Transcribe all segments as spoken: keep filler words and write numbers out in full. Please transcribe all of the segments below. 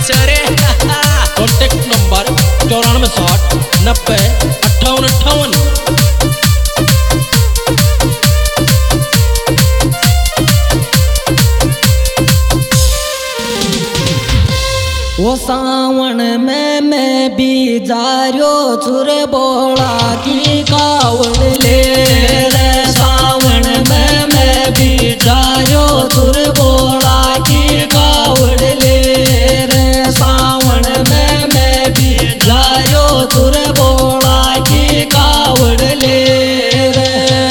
Contact number चौरानवे साठ नब्बे अट्ठावन अट्ठावन। वो सावन में मैं भी जारियो चुर बोला की कावड़ ले रे। सावन में मैं भी जारियो चुर बोला की कावड़ ले रे। सावन में मैं भी जारियो चुर बोला की कावड़ ले रे।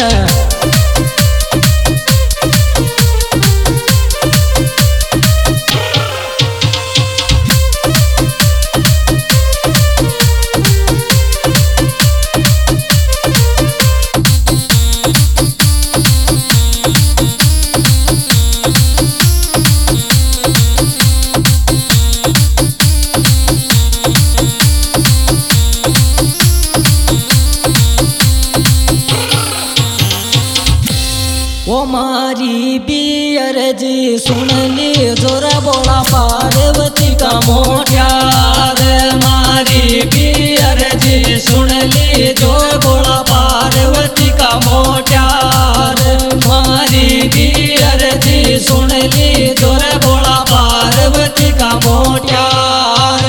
वो मारी पियर जी सुन ली जोर बोला पार्वती का मोट्यार। मारी पियर जी सुन ली जोर बोला पार्वती का मोट्यार। मारी पियर जी सुन ली जोर बोला पार्वती का मोट्यार।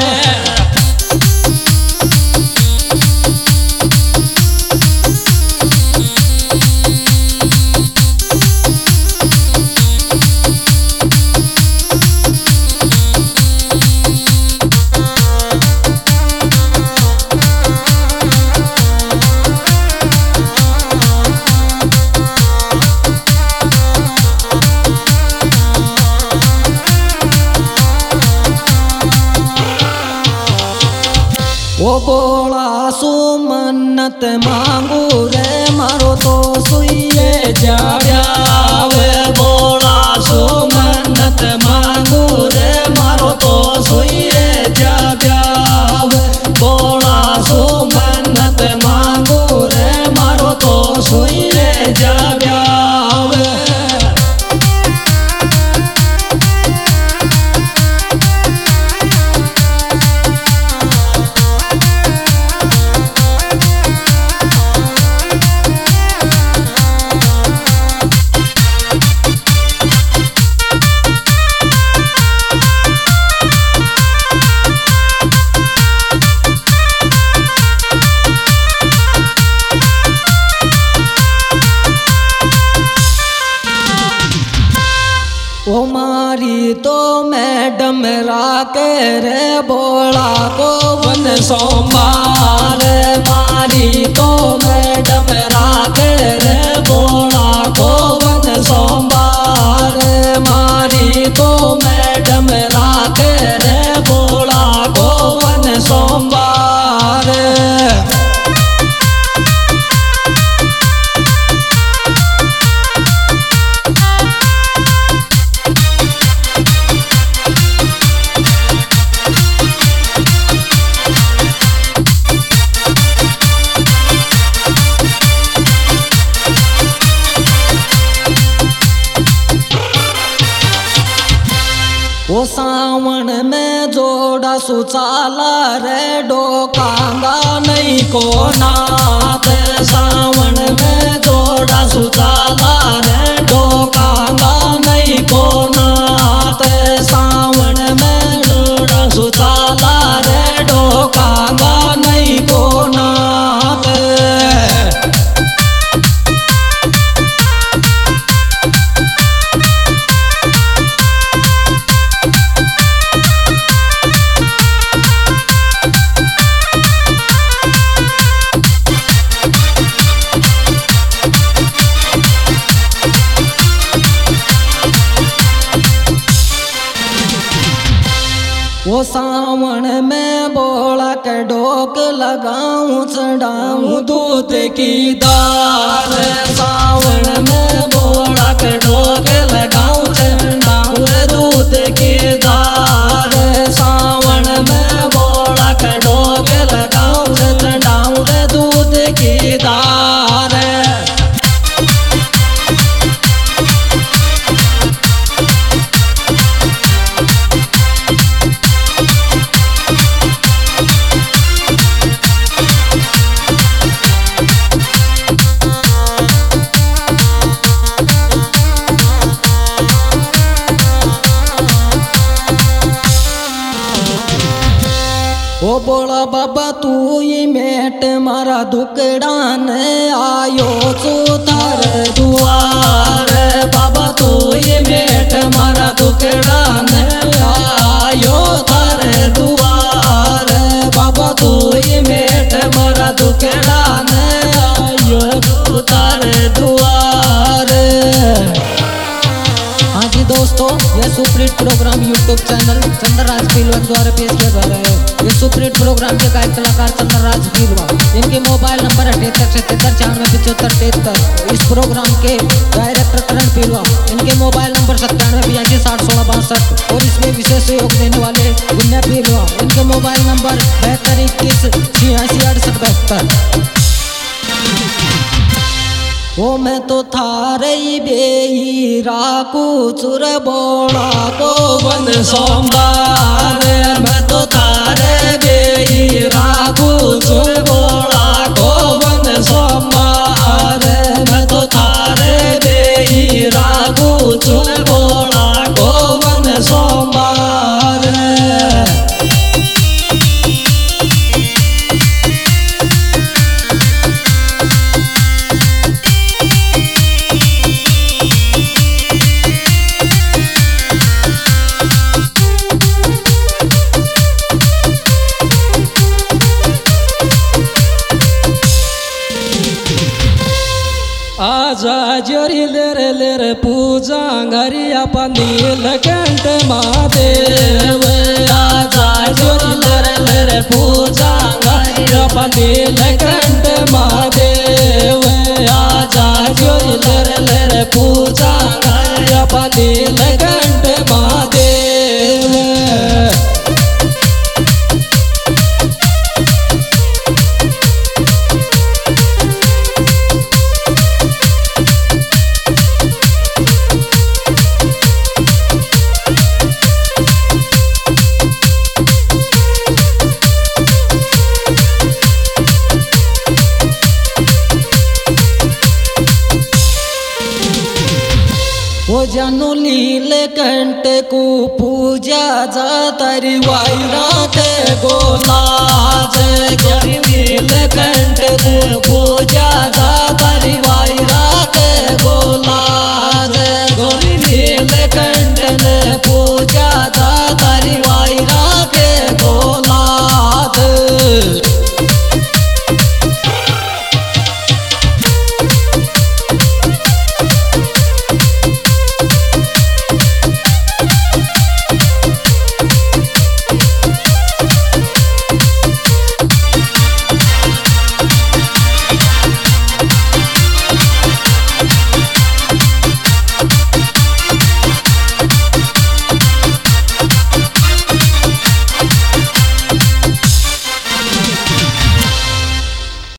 वो बोला सु मन्नत मांगू रे मारो तो सुइए जाव्याव। बोला सु मन्नत मांगू रे मारो तो सुइए जाव्याव। बोला सु मन्नत मांगू रे मारो तो सुइए जाव्याव। ओ मारी तो मैडम राके रे बोला को वन सोमवार। मारी तो मैडम राके रे बोला को वन सोमवार। मारी तो मैडम राके रे बोला को वन सोमवार। वो सावन में जोड़ा सुचाला रे डोकांगा नहीं को नाथ। सावन में जोड़ा सुचाला रे डोकांगा नहीं को नाथ। सावन में जोड़ा सुचाला रे डोकांगा नहीं को नाथ। वो सावन में बोला के डोक लगाऊं चढ़ाऊं दूध की दाल। सावन में बोला के डोक लगाऊं चढ़ाऊं दूध की दाल। सावन में बोला के डोक लगाऊं चढ़ाऊं दूध की दाल। ओ बोला बाबा तू ही मेट मारा दुकड़ा ने आयो सो थार दुआर बाबा तू ही मेट मारा दुकड़ा ने आयो थार दुआर बाबा तू ही मेट मारा दुकड़ा ने आयो थार दुआर। हाँ जी दोस्तों, यह superhit program YouTube channel Chandraraj Pahalwan द्वारा पेश किया जा रहा है। ये सुपरहिट प्रोग्राम के गायक कलाकार चंद्रराज पहलवान, इनके मोबाइल नंबर अठहत्तर सतहत्तर छियानवे पिछहत्तर तिहत्तर। इस प्रोग्राम के डायरेक्टर करण पहलवान, इनके मोबाइल नंबर सत्तानवे बयासी साठ सोलह बासठ। और इसमें विशेष सहयोग देने वाले गुन्या पहलवान, इनके मोबाइल नंबर बहत्तर इक्कीस छियासी अड़सठ बहत्तर। ओ मैं तो थारे बेई राकू चुर बोला को वन सोमवार मैं तो थारे बेई राकू चुर बोला को वन सोमवार मैं तो थारे बेई राकू चुर बोला को वन सोमवार। आजा जोरी लेरे लेरे पूजा घरिया पंदील कंठ महादेव आजा जोरी लेरे लेरे पूजा घरिया पंदील कंठ महादेव आजा जोरी लेरे लेरे पूजा घरिया पंदील कंठ महादेव। ओ जानू लील कंठ को पूजा जा तारी वायरा के गोलाज गोरी लील कंठ को पूजा जा तारी वायरा के गोलाज गोरी लील कंठ